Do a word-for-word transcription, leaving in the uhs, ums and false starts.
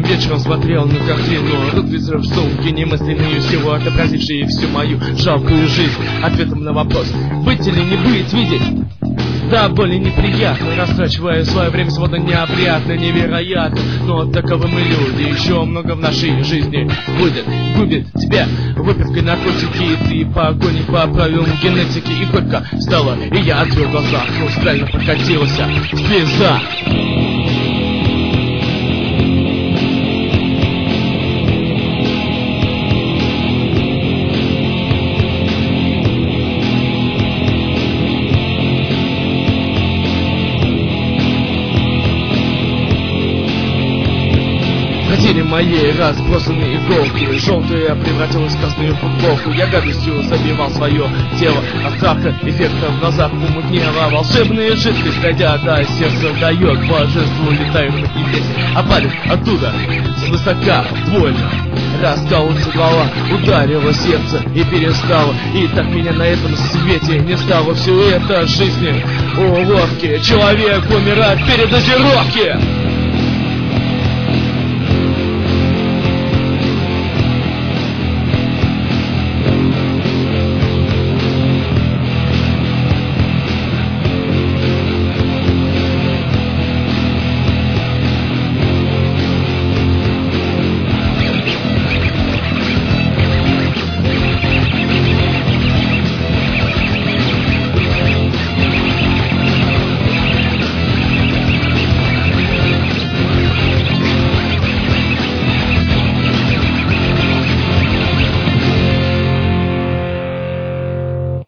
Этим вечером смотрел на картину Рутвизера в сумке, немысленную силу, отобразившие всю мою жалкую жизнь. Ответом на вопрос, быть или не быть, видеть да, более неприятно, растрачивая свое время свободно, неопрятно, невероятно. Но таковы мы люди, еще много в нашей жизни будет. Губит тебя выпивкой наркотики, и ты по огонь по правилам генетики. И горько стало, и я отвел глаза, хрустально прокатился слеза. Хотели моей разбросанные иголки, желтая превратилась в красную футболку. Я гадостью забивал свое тело, от страха эффекта в глазах помутнело. Волшебная жидкость, дойдя до сердца, дает божеству летающих небес. А палец оттуда, свысока, больно. Раскалывается голова, ударило сердце и перестало. И так меня на этом свете не стало. Все это жизни уловки. Человек умирает в передозировке.